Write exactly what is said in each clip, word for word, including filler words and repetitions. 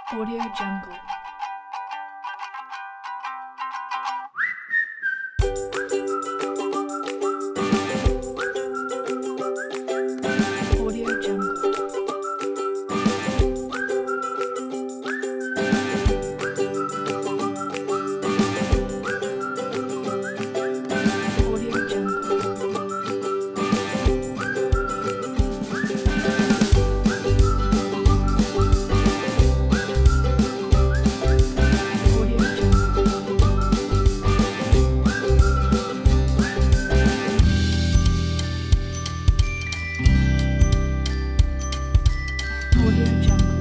Audio Jungle. Audio Jungle. Audio Jungle. Audio Jungle. Audio Jungle.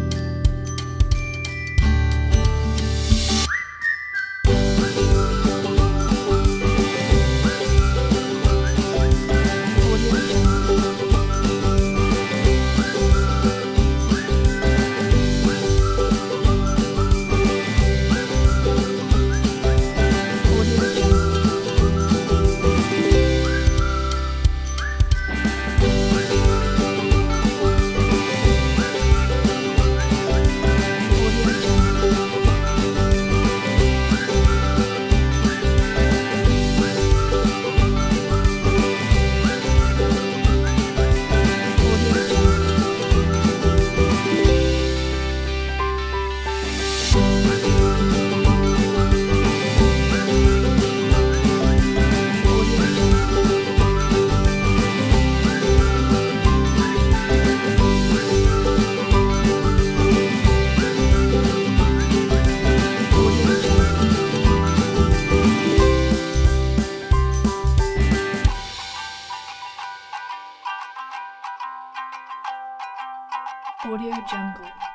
Audio Jungle. Audio Jungle. Audio Jungle. Audio Jungle. Audio Jungle. Audio Jungle. Audio Jungle.